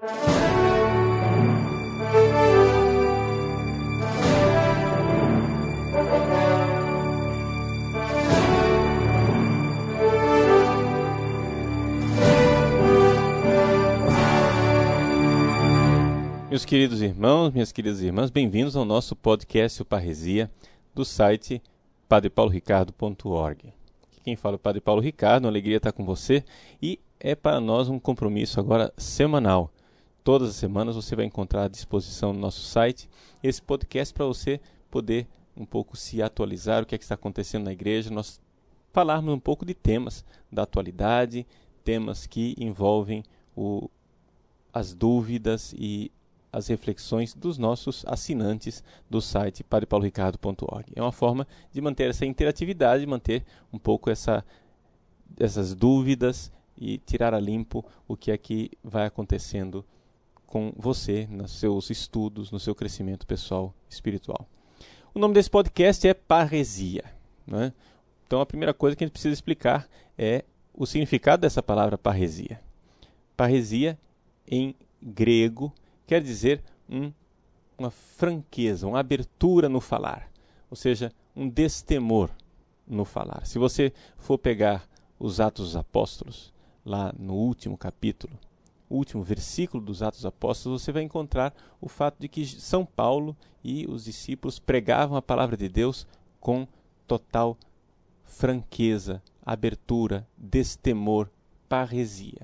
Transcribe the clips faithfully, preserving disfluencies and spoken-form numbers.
Meus queridos irmãos, minhas queridas irmãs, bem-vindos ao nosso podcast O Parresia, do site padre paulo ricardo ponto org. Quem fala é o Padre Paulo Ricardo, uma alegria estar com você, e é para nós um compromisso agora semanal. Todas as semanas você vai encontrar à disposição no nosso site esse podcast para você poder um pouco se atualizar, o que é que está acontecendo na igreja, nós falarmos um pouco de temas da atualidade, temas que envolvem o, as dúvidas e as reflexões dos nossos assinantes do site padre paulo ricardo ponto org. É uma forma de manter essa interatividade, manter um pouco essa, essas dúvidas e tirar a limpo o que é que vai acontecendo com você, nos seus estudos, no seu crescimento pessoal espiritual. O nome desse podcast é Parresia, né? Então a primeira coisa que a gente precisa explicar é o significado dessa palavra parresia. Parresia, em grego, quer dizer um, uma franqueza, uma abertura no falar, ou seja, um destemor no falar. Se você for pegar os Atos dos Apóstolos, lá no último capítulo, o último versículo dos Atos dos Apóstolos, você vai encontrar o fato de que São Paulo e os discípulos pregavam a palavra de Deus com total franqueza, abertura, destemor, parresia.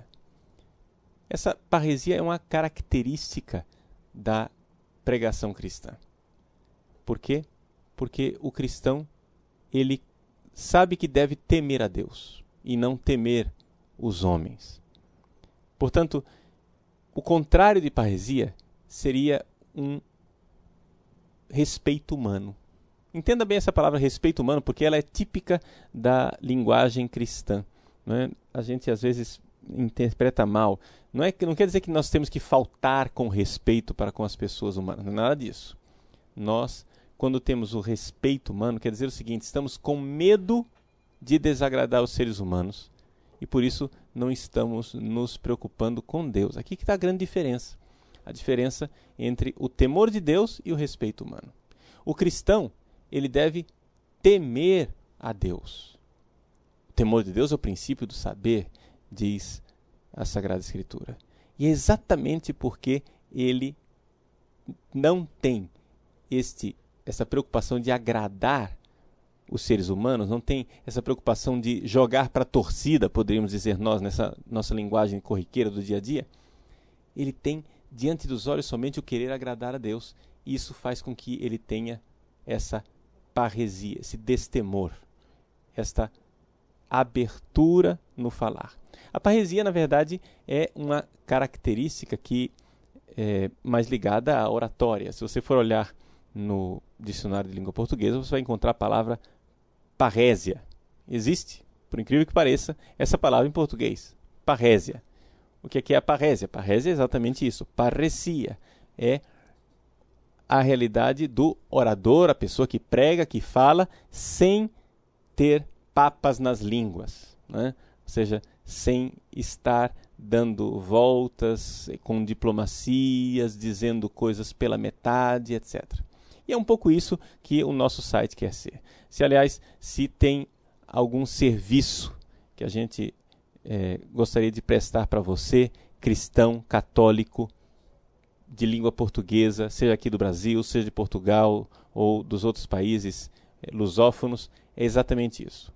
Essa parresia é uma característica da pregação cristã. Por quê? Porque o cristão, ele sabe que deve temer a Deus e não temer os homens. Portanto, o contrário de parresia seria um respeito humano. Entenda bem essa palavra respeito humano, porque ela é típica da linguagem cristã, né? A gente às vezes interpreta mal. Não, é, não quer dizer que nós temos que faltar com respeito para com as pessoas humanas, não é nada disso. Nós, quando temos o respeito humano, quer dizer o seguinte: estamos com medo de desagradar os seres humanos e por isso não estamos nos preocupando com Deus. Aqui que está a grande diferença. A diferença entre o temor de Deus e o respeito humano. O cristão, ele deve temer a Deus. O temor de Deus é o princípio do saber, diz a Sagrada Escritura. E é exatamente porque ele não tem este, essa preocupação de agradar os seres humanos, não tem essa preocupação de jogar para a torcida, poderíamos dizer nós, nessa nossa linguagem corriqueira do dia a dia, ele tem diante dos olhos somente o querer agradar a Deus. E isso faz com que ele tenha essa parresia, esse destemor, esta abertura no falar. A parresia, na verdade, é uma característica que é mais ligada à oratória. Se você for olhar no dicionário de língua portuguesa, você vai encontrar a palavra parrésia. Existe, por incrível que pareça, essa palavra em português, parrésia. O que é a parrésia? Parrésia é exatamente isso. Parresia é a realidade do orador, a pessoa que prega, que fala, sem ter papas nas línguas, né? Ou seja, sem estar dando voltas, com diplomacias, dizendo coisas pela metade, etcétera. E é um pouco isso que o nosso site quer ser. Se, aliás, se tem algum serviço que a gente é, gostaria de prestar para você, cristão, católico, de língua portuguesa, seja aqui do Brasil, seja de Portugal ou dos outros países é, lusófonos, é exatamente isso.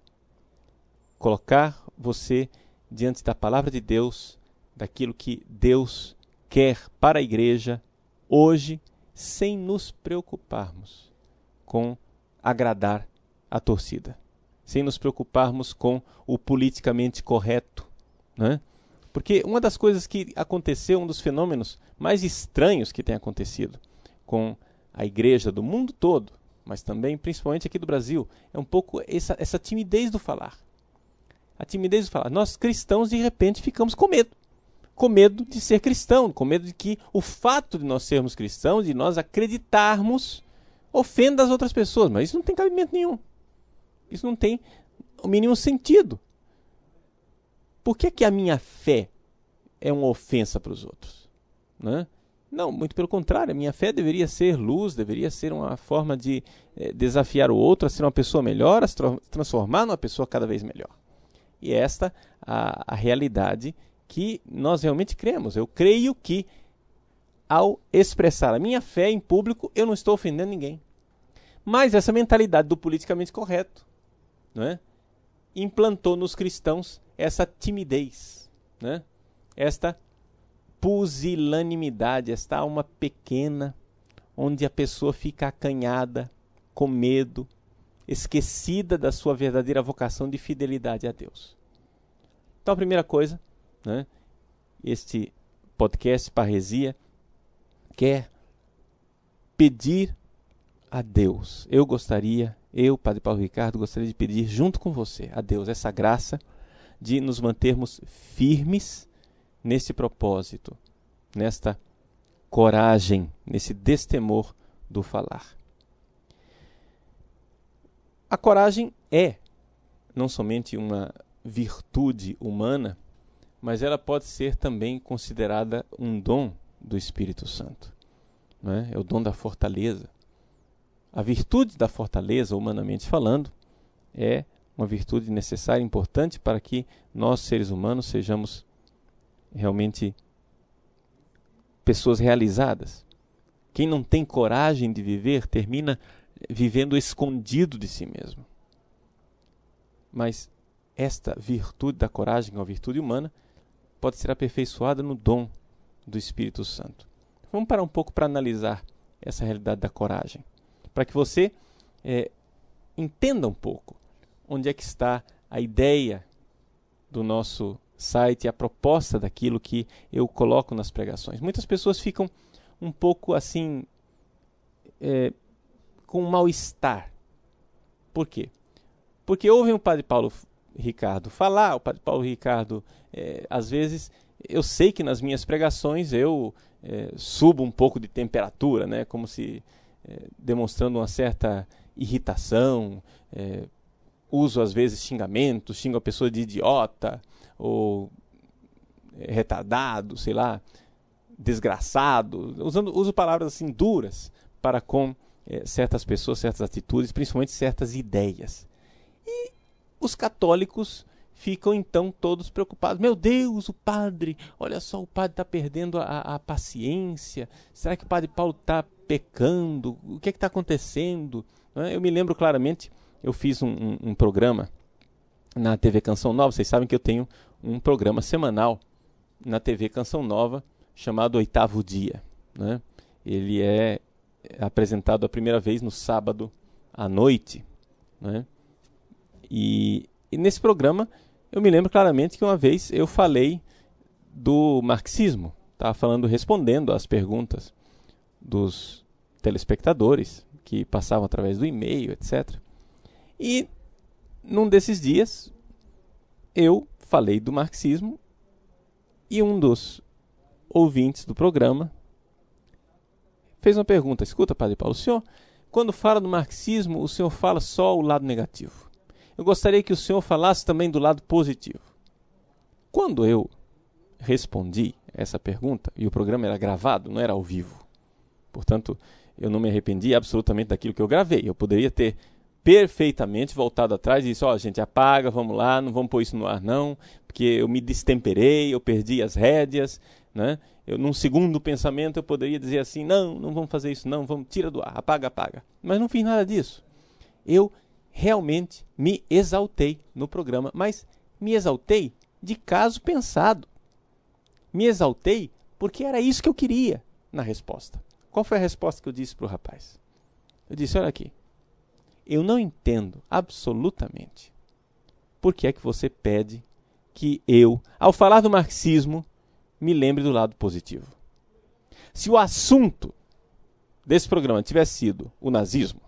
Colocar você diante da palavra de Deus, daquilo que Deus quer para a igreja hoje, sem nos preocuparmos com agradar a torcida, sem nos preocuparmos com o politicamente correto, né? Porque uma das coisas que aconteceu, um dos fenômenos mais estranhos que tem acontecido com a igreja do mundo todo, mas também, principalmente aqui do Brasil, é um pouco essa, essa timidez do falar. A timidez do falar. Nós cristãos, de repente, ficamos com medo. Com medo de ser cristão, com medo de que o fato de nós sermos cristãos, de nós acreditarmos, ofenda as outras pessoas. Mas isso não tem cabimento nenhum. Isso não tem o mínimo sentido. Por que que a minha fé é uma ofensa para os outros? né? Não, muito pelo contrário, a minha fé deveria ser luz, deveria ser uma forma de eh, desafiar o outro a ser uma pessoa melhor, a se tra- transformar numa pessoa cada vez melhor. E esta a, a realidade que nós realmente cremos. Eu creio que ao expressar a minha fé em público, eu não estou ofendendo ninguém. Mas essa mentalidade do politicamente correto, não é? Implantou nos cristãos essa timidez, né? Esta pusilanimidade, esta alma pequena, onde a pessoa fica acanhada, com medo, esquecida da sua verdadeira vocação de fidelidade a Deus. Então, a primeira coisa, né, este podcast Parresia quer pedir a Deus. Eu gostaria, eu, Padre Paulo Ricardo, gostaria de pedir junto com você a Deus essa graça de nos mantermos firmes nesse propósito, nesta coragem, nesse destemor do falar. A coragem é não somente uma virtude humana, mas ela pode ser também considerada um dom do Espírito Santo. Não é? É o dom da fortaleza. A virtude da fortaleza, humanamente falando, é uma virtude necessária e importante para que nós, seres humanos, sejamos realmente pessoas realizadas. Quem não tem coragem de viver, termina vivendo escondido de si mesmo. Mas esta virtude da coragem, a virtude humana, pode ser aperfeiçoada no dom do Espírito Santo. Vamos parar um pouco para analisar essa realidade da coragem, para que você é, entenda um pouco onde é que está a ideia do nosso site, a proposta daquilo que eu coloco nas pregações. Muitas pessoas ficam um pouco assim, é, com um mal-estar. Por quê? Porque ouvem o Padre Paulo Ricardo falar, o Padre Paulo Ricardo, é, às vezes, eu sei que nas minhas pregações eu é, subo um pouco de temperatura, né, como se é, demonstrando uma certa irritação, é, uso às vezes xingamentos, xingo a pessoa de idiota, ou é, retardado, sei lá, desgraçado, usando, uso palavras assim duras para com é, certas pessoas, certas atitudes, principalmente certas ideias. E os católicos ficam então todos preocupados. Meu Deus, o padre, olha só, o padre está perdendo a, a paciência. Será que o Padre Paulo está pecando? O que é que está acontecendo? Eu me lembro claramente, eu fiz um, um, um programa na T V Canção Nova. Vocês sabem que eu tenho um programa semanal na T V Canção Nova chamado Oitavo Dia, né? Ele é apresentado a primeira vez no sábado à noite, né? E, e nesse programa eu me lembro claramente que uma vez eu falei do marxismo, estava falando, respondendo às perguntas dos telespectadores que passavam através do e-mail, etcétera. E num desses dias eu falei do marxismo e um dos ouvintes do programa fez uma pergunta. Escuta, Padre Paulo, o senhor, quando fala do marxismo, o senhor fala só o lado negativo. Eu gostaria que o senhor falasse também do lado positivo. Quando eu respondi essa pergunta, e o programa era gravado, não era ao vivo, portanto, eu não me arrependi absolutamente daquilo que eu gravei. Eu poderia ter perfeitamente voltado atrás e disse, ó, oh, gente, apaga, vamos lá, não vamos pôr isso no ar não, porque eu me destemperei, eu perdi as rédeas, né? Eu, num segundo pensamento eu poderia dizer assim, não, não vamos fazer isso não, vamos, tira do ar, apaga, apaga. Mas não fiz nada disso. Eu realmente me exaltei no programa, mas me exaltei de caso pensado. Me exaltei porque era isso que eu queria na resposta. Qual foi a resposta que eu disse para o rapaz? Eu disse, olha aqui, eu não entendo absolutamente por que é que você pede que eu, ao falar do marxismo, me lembre do lado positivo. Se o assunto desse programa tivesse sido o nazismo,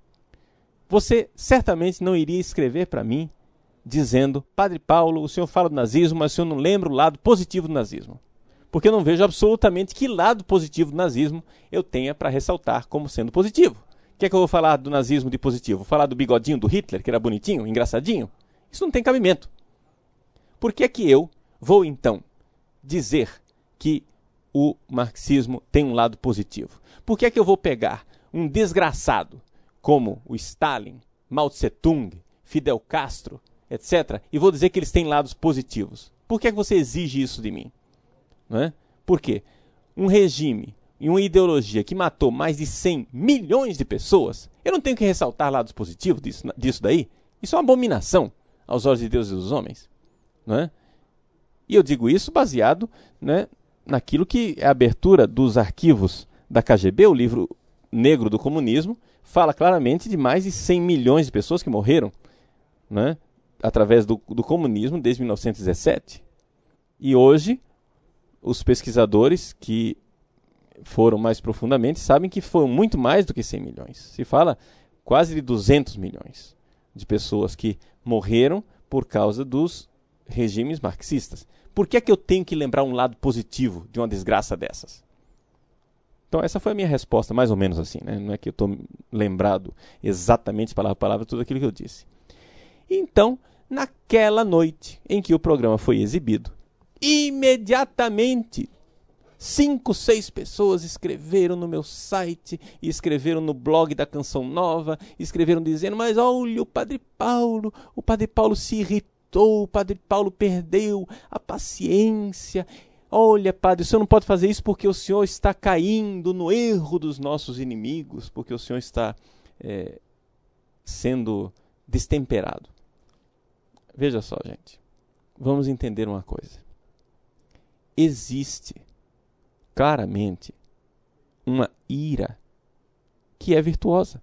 você certamente não iria escrever para mim dizendo, Padre Paulo, o senhor fala do nazismo, mas o senhor não lembra o lado positivo do nazismo. Porque eu não vejo absolutamente que lado positivo do nazismo eu tenha para ressaltar como sendo positivo. O que é que eu vou falar do nazismo de positivo? Vou falar do bigodinho do Hitler, que era bonitinho, engraçadinho? Isso não tem cabimento. Por que é que eu vou, então, dizer que o marxismo tem um lado positivo? Por que é que eu vou pegar um desgraçado como o Stalin, Mao Tse-tung, Fidel Castro, etcétera, e vou dizer que eles têm lados positivos? Por que é que você exige isso de mim? Não é? Por quê? Um regime e uma ideologia que matou mais de cem milhões de pessoas, eu não tenho que ressaltar lados positivos disso, disso daí? Isso é uma abominação aos olhos de Deus e dos homens. Não é? E eu digo isso baseado, né, naquilo que é a abertura dos arquivos da K G B, o livro negro do comunismo, fala claramente de mais de cem milhões de pessoas que morreram, né, através do, do comunismo desde mil novecentos e dezessete. E hoje, os pesquisadores que foram mais profundamente sabem que foram muito mais do que cem milhões. Se fala quase de duzentos milhões de pessoas que morreram por causa dos regimes marxistas. Por que é que eu tenho que lembrar um lado positivo de uma desgraça dessas? Então essa foi a minha resposta, mais ou menos assim, né? Não é que eu estou lembrado exatamente, palavra por palavra, tudo aquilo que eu disse. Então, naquela noite em que o programa foi exibido, imediatamente, cinco, seis pessoas escreveram no meu site, e escreveram no blog da Canção Nova, escreveram dizendo, mas olha o Padre Paulo, o Padre Paulo se irritou, o Padre Paulo perdeu a paciência. Olha, Padre, o senhor não pode fazer isso porque o senhor está caindo no erro dos nossos inimigos, porque o senhor está é, sendo destemperado. Veja só, gente, vamos entender uma coisa. Existe claramente uma ira que é virtuosa.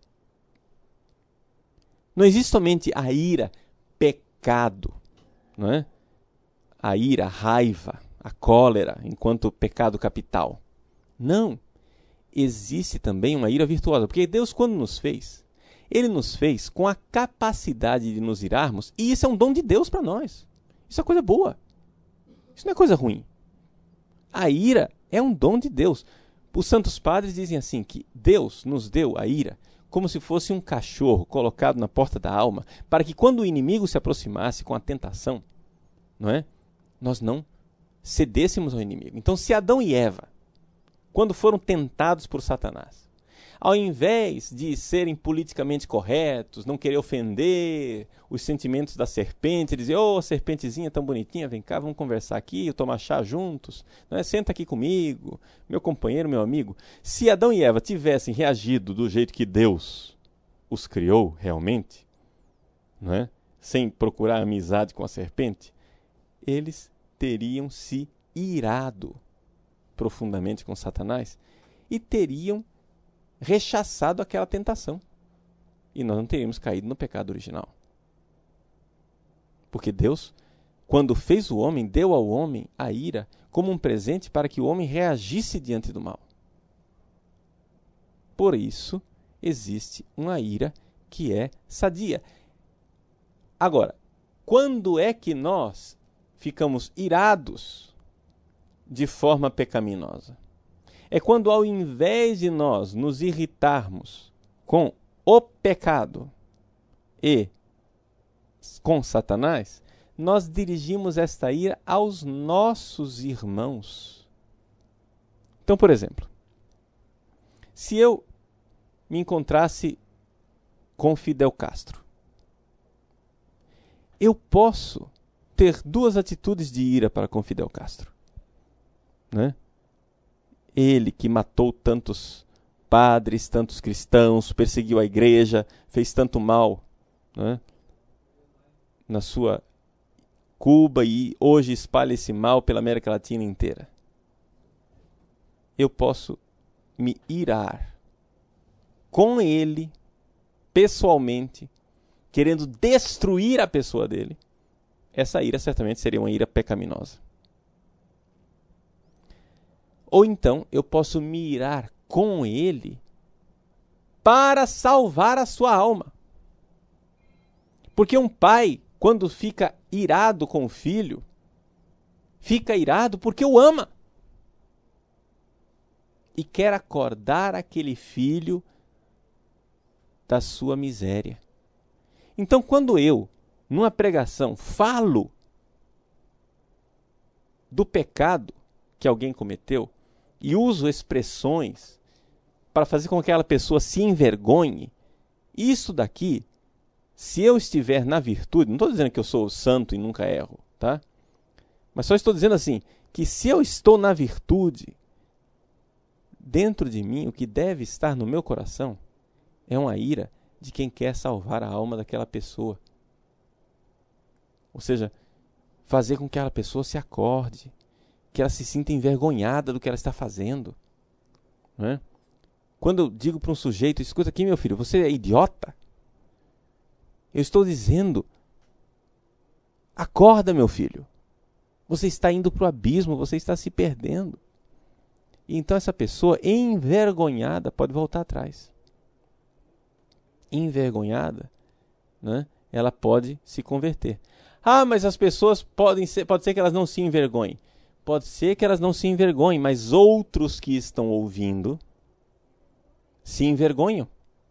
Não existe somente a ira pecado, não é? A ira, a raiva, a cólera enquanto pecado capital. Não. Existe também uma ira virtuosa, porque Deus, quando nos fez, Ele nos fez com a capacidade de nos irarmos, e isso é um dom de Deus para nós. Isso é coisa boa. Isso não é coisa ruim. A ira é um dom de Deus. Os santos padres dizem assim, que Deus nos deu a ira como se fosse um cachorro colocado na porta da alma, para que quando o inimigo se aproximasse com a tentação, não é? Nós não cedêssemos ao inimigo. Então, se Adão e Eva, quando foram tentados por Satanás, ao invés de serem politicamente corretos, não querer ofender os sentimentos da serpente, dizer, ô, oh, serpentezinha tão bonitinha, vem cá, vamos conversar aqui, tomar chá juntos, não é? Senta aqui comigo, meu companheiro, meu amigo. Se Adão e Eva tivessem reagido do jeito que Deus os criou realmente, não é? Sem procurar amizade com a serpente, eles teriam se irado profundamente com Satanás e teriam rechaçado aquela tentação. E nós não teríamos caído no pecado original. Porque Deus, quando fez o homem, deu ao homem a ira como um presente para que o homem reagisse diante do mal. Por isso, existe uma ira que é sadia. Agora, quando é que nós ficamos irados de forma pecaminosa? É quando, ao invés de nós nos irritarmos com o pecado e com Satanás, nós dirigimos esta ira aos nossos irmãos. Então, por exemplo, se eu me encontrasse com Fidel Castro, eu posso ter duas atitudes de ira para com Fidel Castro, né? Ele que matou tantos padres, tantos cristãos, perseguiu a igreja, fez tanto mal, né, na sua Cuba e hoje espalha esse mal pela América Latina inteira. Eu posso me irar com ele, pessoalmente, querendo destruir a pessoa dele. Essa ira certamente seria uma ira pecaminosa. Ou então eu posso me irar com ele para salvar a sua alma. Porque um pai, quando fica irado com o filho, fica irado porque o ama. E quer acordar aquele filho da sua miséria. Então, quando eu, numa pregação, falo do pecado que alguém cometeu, e uso expressões para fazer com que aquela pessoa se envergonhe, isso daqui, se eu estiver na virtude, não estou dizendo que eu sou santo e nunca erro, tá? Mas só estou dizendo assim, que se eu estou na virtude, dentro de mim, o que deve estar no meu coração é uma ira de quem quer salvar a alma daquela pessoa. Ou seja, fazer com que aquela pessoa se acorde, que ela se sinta envergonhada do que ela está fazendo. Não é? Quando eu digo para um sujeito, escuta aqui meu filho, você é idiota? Eu estou dizendo, acorda meu filho. Você está indo para o abismo, você está se perdendo. E então essa pessoa envergonhada pode voltar atrás. Envergonhada, né? Ela pode se converter. Ah, mas as pessoas podem ser, pode ser que elas não se envergonhem. Pode ser que elas não se envergonhem, mas outros que estão ouvindo se envergonham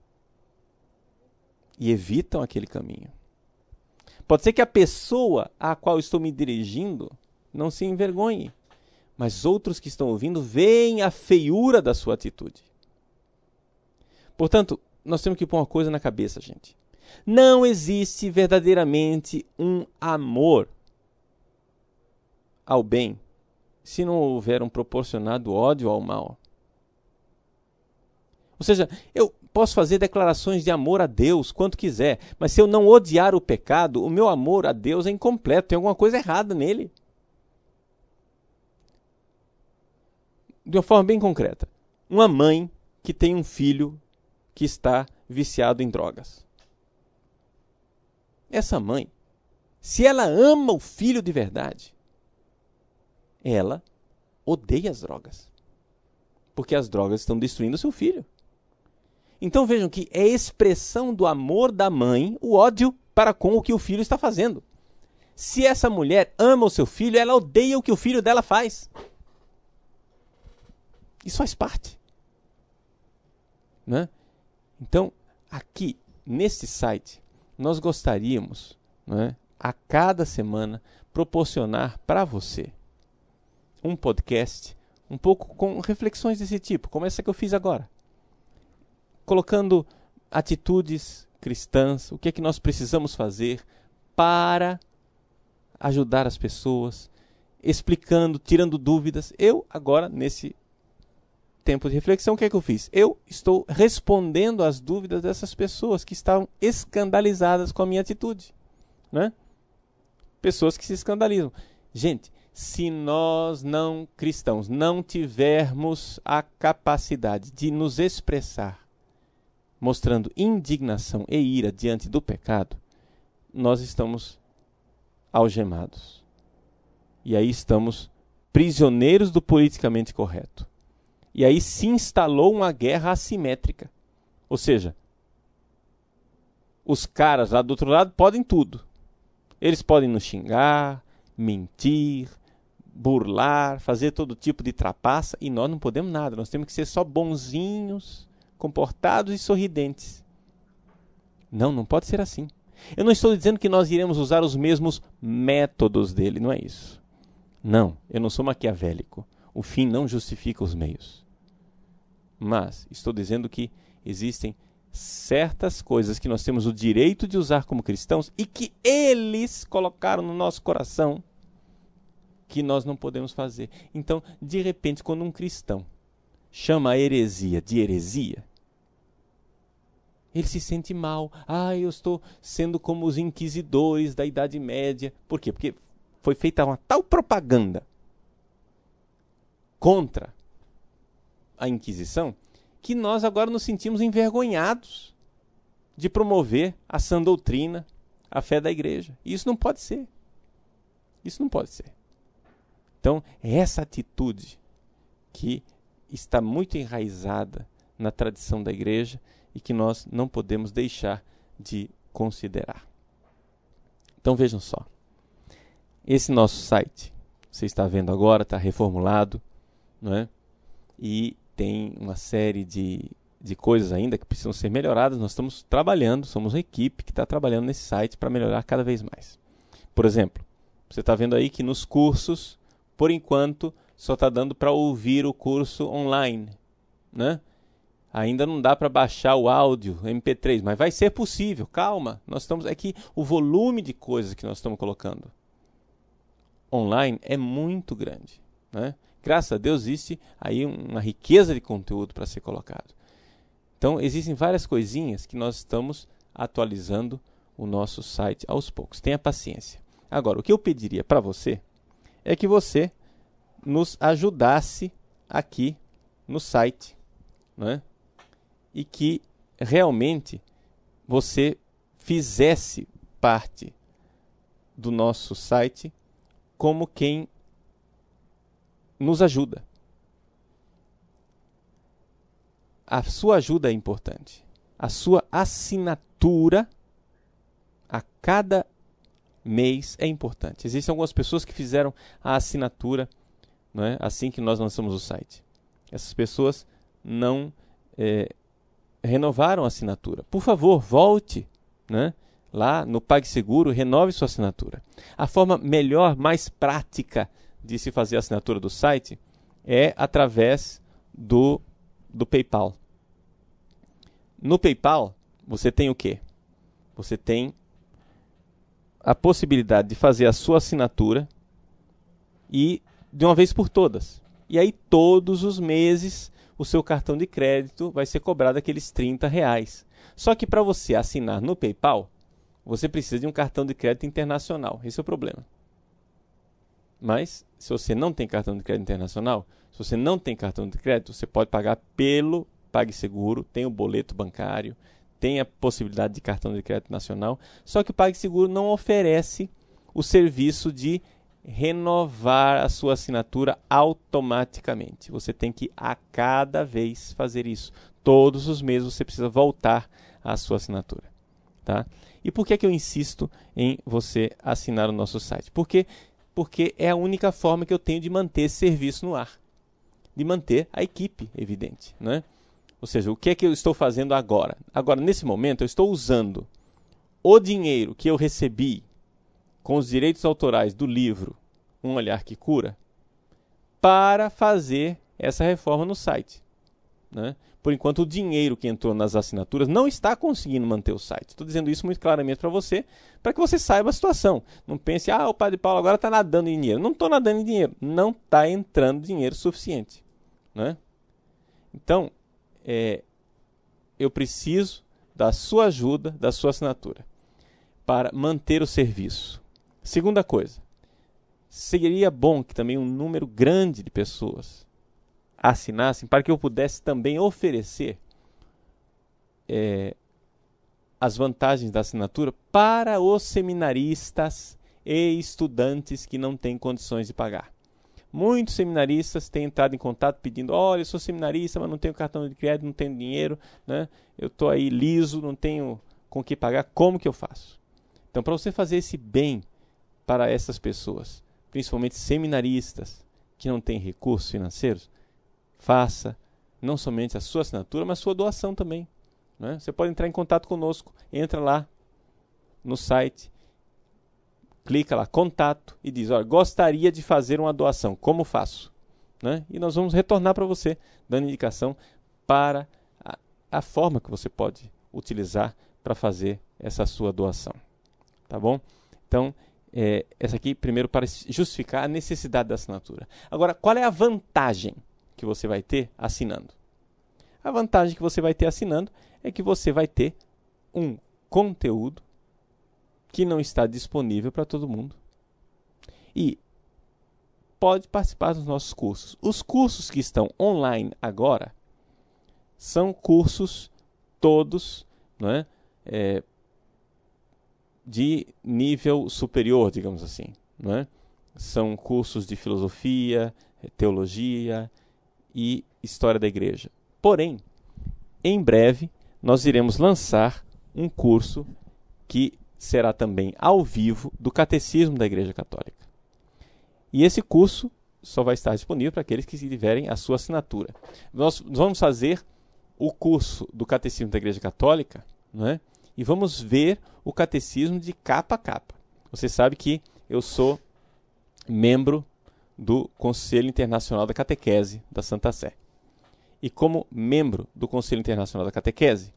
e evitam aquele caminho. Pode ser que a pessoa à qual estou me dirigindo não se envergonhe, mas outros que estão ouvindo veem a feiura da sua atitude. Portanto, nós temos que pôr uma coisa na cabeça, gente. Não existe verdadeiramente um amor ao bem se não houver um proporcionado ódio ao mal. Ou seja, eu posso fazer declarações de amor a Deus quanto quiser, mas se eu não odiar o pecado, o meu amor a Deus é incompleto, tem alguma coisa errada nele. De uma forma bem concreta, uma mãe que tem um filho que está viciado em drogas. Essa mãe, se ela ama o filho de verdade, ela odeia as drogas. Porque as drogas estão destruindo o seu filho. Então vejam que é expressão do amor da mãe o ódio para com o que o filho está fazendo. Se essa mulher ama o seu filho, ela odeia o que o filho dela faz. Isso faz parte. Né? Então, aqui, neste site, nós gostaríamos, né, a cada semana, proporcionar para você um podcast um pouco com reflexões desse tipo, como essa que eu fiz agora. Colocando atitudes cristãs, o que é que nós precisamos fazer para ajudar as pessoas, explicando, tirando dúvidas. Eu, agora, nesse tempo de reflexão, o que é que eu fiz? Eu estou respondendo às dúvidas dessas pessoas que estavam escandalizadas com a minha atitude. Né? Pessoas que se escandalizam. Gente, se nós não cristãos não tivermos a capacidade de nos expressar mostrando indignação e ira diante do pecado, nós estamos algemados. E aí estamos prisioneiros do politicamente correto. E aí se instalou uma guerra assimétrica. Ou seja, os caras lá do outro lado podem tudo. Eles podem nos xingar, mentir, burlar, fazer todo tipo de trapaça, e nós não podemos nada. Nós temos que ser só bonzinhos, comportados e sorridentes. Não, não pode ser assim. Eu não estou dizendo que nós iremos usar os mesmos métodos dele, não é isso. Não, eu não sou maquiavélico. O fim não justifica os meios. Mas estou dizendo que existem certas coisas que nós temos o direito de usar como cristãos e que eles colocaram no nosso coração que nós não podemos fazer. Então, de repente, quando um cristão chama a heresia de heresia, ele se sente mal. Ah, eu estou sendo como os inquisidores da Idade Média. Por quê? Porque foi feita uma tal propaganda contra a Inquisição que nós agora nos sentimos envergonhados de promover a sã doutrina, a fé da igreja. E isso não pode ser. Isso não pode ser. Então, é essa atitude que está muito enraizada na tradição da igreja e que nós não podemos deixar de considerar. Então vejam só, esse nosso site, você está vendo agora, está reformulado, não é? E tem uma série de, de coisas ainda que precisam ser melhoradas. Nós estamos trabalhando, somos uma equipe que está trabalhando nesse site para melhorar cada vez mais. Por exemplo, você está vendo aí que nos cursos, por enquanto, só está dando para ouvir o curso online, né? Ainda não dá para baixar o áudio M P três, mas vai ser possível. Calma, nós estamos aqui, o volume de coisas que nós estamos colocando online é muito grande, né? Graças a Deus existe aí uma riqueza de conteúdo para ser colocado. Então existem várias coisinhas que nós estamos atualizando o nosso site aos poucos. Tenha paciência. Agora, o que eu pediria para você é que você nos ajudasse aqui no site, né? E que realmente você fizesse parte do nosso site como quem nos ajuda. A sua ajuda é importante. A sua assinatura a cada mês é importante. Existem algumas pessoas que fizeram a assinatura, não é, assim que nós lançamos o site. Essas pessoas não é, renovaram a assinatura. Por favor, volte, né, lá no PagSeguro, renove sua assinatura. A forma melhor, mais prática de se fazer a assinatura do site é através do, do PayPal. No PayPal, você tem o quê? Você tem a possibilidade de fazer a sua assinatura e de uma vez por todas. E aí todos os meses o seu cartão de crédito vai ser cobrado aqueles trinta reais. Só que para você assinar no PayPal, você precisa de um cartão de crédito internacional. Esse é o problema. Mas, se você não tem cartão de crédito internacional, se você não tem cartão de crédito, você pode pagar pelo PagSeguro, tem o boleto bancário, tem a possibilidade de cartão de crédito nacional. Só que o PagSeguro não oferece o serviço de renovar a sua assinatura automaticamente. Você tem que a cada vez fazer isso. Todos os meses você precisa voltar à sua assinatura, tá? E por que é que eu insisto em você assinar o nosso site? Porque porque é a única forma que eu tenho de manter esse serviço no ar, de manter a equipe, evidente, né? Ou seja, o que é que eu estou fazendo agora? Agora, nesse momento, eu estou usando o dinheiro que eu recebi com os direitos autorais do livro Um Olhar que Cura para fazer essa reforma no site, né? Por enquanto, o dinheiro que entrou nas assinaturas não está conseguindo manter o site. Estou dizendo isso muito claramente para você, para que você saiba a situação. Não pense, ah, o Padre Paulo agora está nadando em dinheiro. Não estou nadando em dinheiro. Não está entrando dinheiro suficiente, né? Então, é, eu preciso da sua ajuda, da sua assinatura, para manter o serviço. Segunda coisa, seria bom que também um número grande de pessoas assinassem para que eu pudesse também oferecer é, as vantagens da assinatura para os seminaristas e estudantes que não têm condições de pagar. Muitos seminaristas têm entrado em contato pedindo, olha, eu sou seminarista, mas não tenho cartão de crédito, não tenho dinheiro, né? Eu estou aí liso, não tenho com o que pagar, como que eu faço? Então, para você fazer esse bem para essas pessoas, principalmente seminaristas que não têm recursos financeiros, faça não somente a sua assinatura, mas a sua doação também, né? Você pode entrar em contato conosco, entra lá no site, clica lá, contato, e diz, olha, gostaria de fazer uma doação, como faço? Né? E nós vamos retornar para você, dando indicação para a, a forma que você pode utilizar para fazer essa sua doação. Tá bom? Então, é, essa aqui, primeiro, para justificar a necessidade da assinatura. Agora, qual é a vantagem que você vai ter assinando? A vantagem que você vai ter assinando é que você vai ter um conteúdo que não está disponível para todo mundo. E pode participar dos nossos cursos. Os cursos que estão online agora são cursos todos, não é, é, de nível superior, digamos assim, não é? São cursos de filosofia, teologia e história da igreja. Porém, em breve, nós iremos lançar um curso que será também ao vivo do Catecismo da Igreja Católica. E esse curso só vai estar disponível para aqueles que tiverem a sua assinatura. Nós vamos fazer o curso do Catecismo da Igreja Católica, não é? E vamos ver o Catecismo de capa a capa. Você sabe que eu sou membro do Conselho Internacional da Catequese da Santa Sé. E como membro do Conselho Internacional da Catequese,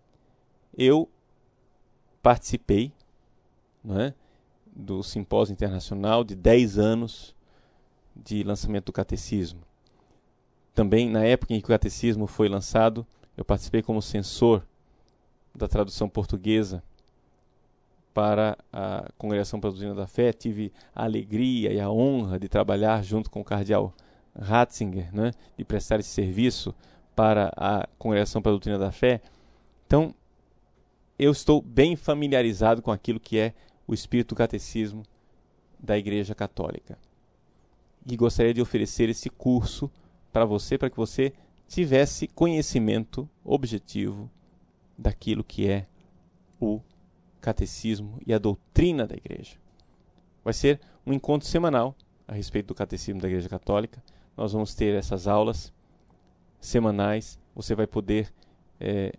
eu participei, não é, do Simpósio Internacional de dez anos de lançamento do Catecismo. Também, na época em que o Catecismo foi lançado, eu participei como censor da tradução portuguesa para a Congregação para a Doutrina da Fé. Tive a alegria e a honra de trabalhar junto com o cardeal Ratzinger, né, de prestar esse serviço para a Congregação para a Doutrina da Fé. Então, eu estou bem familiarizado com aquilo que é o espírito do catecismo da Igreja Católica. E gostaria de oferecer esse curso para você, para que você tivesse conhecimento objetivo daquilo que é o catecismo e a doutrina da Igreja. Vai ser um encontro semanal a respeito do catecismo da Igreja Católica. Nós vamos ter essas aulas semanais. Você vai poder é,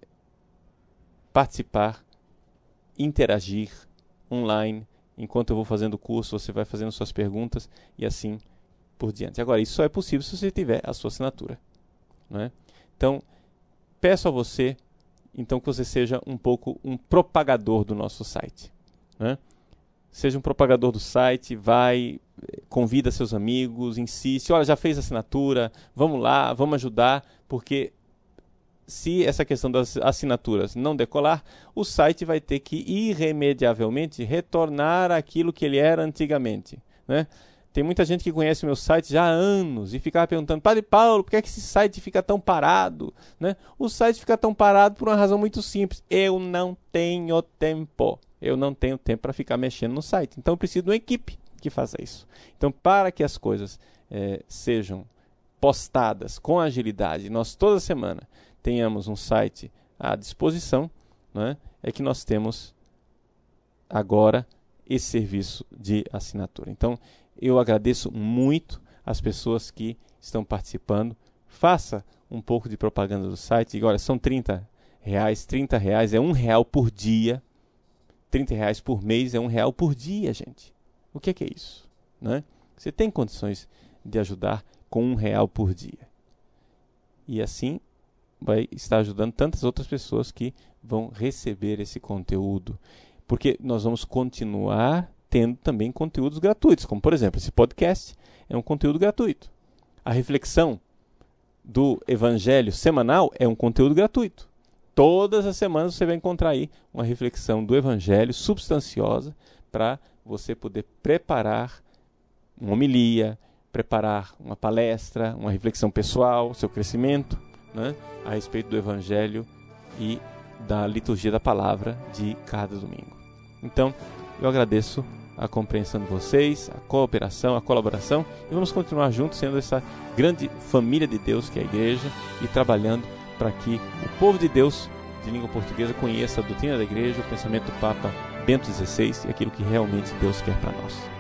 participar, interagir online. Enquanto eu vou fazendo o curso, você vai fazendo suas perguntas e assim por diante. Agora, isso só é possível se você tiver a sua assinatura, não é? Então, peço a você então que você seja um pouco um propagador do nosso site, né? Seja um propagador do site, vai, convida seus amigos, insiste, olha, já fez assinatura, vamos lá, vamos ajudar, porque se essa questão das assinaturas não decolar, o site vai ter que irremediavelmente retornar àquilo que ele era antigamente, né? Tem muita gente que conhece o meu site já há anos e ficava perguntando, Padre Paulo, por que, é que esse site fica tão parado? Né? O site fica tão parado por uma razão muito simples. Eu não tenho tempo. Eu não tenho tempo para ficar mexendo no site. Então eu preciso de uma equipe que faça isso. Então, para que as coisas eh, sejam postadas com agilidade, nós toda semana tenhamos um site à disposição, né, é que nós temos agora esse serviço de assinatura. Então, eu agradeço muito as pessoas que estão participando. Faça um pouco de propaganda do site. E, olha, são trinta reais. trinta reais é um real por dia. trinta reais por mês é um real por dia, gente. O que é, que é isso? Né? Você tem condições de ajudar com um real por dia. E assim vai estar ajudando tantas outras pessoas que vão receber esse conteúdo. Porque nós vamos continuar tendo também conteúdos gratuitos, como por exemplo, esse podcast é um conteúdo gratuito. A reflexão do Evangelho semanal é um conteúdo gratuito. Todas as semanas você vai encontrar aí uma reflexão do Evangelho substanciosa para você poder preparar uma homilia, preparar uma palestra, uma reflexão pessoal, seu crescimento, né, a respeito do Evangelho e da liturgia da palavra de cada domingo. Então, eu agradeço a compreensão de vocês, a cooperação, a colaboração, e vamos continuar juntos sendo essa grande família de Deus que é a Igreja e trabalhando para que o povo de Deus de língua portuguesa conheça a doutrina da Igreja, o pensamento do Papa Bento dezesseis e aquilo que realmente Deus quer para nós.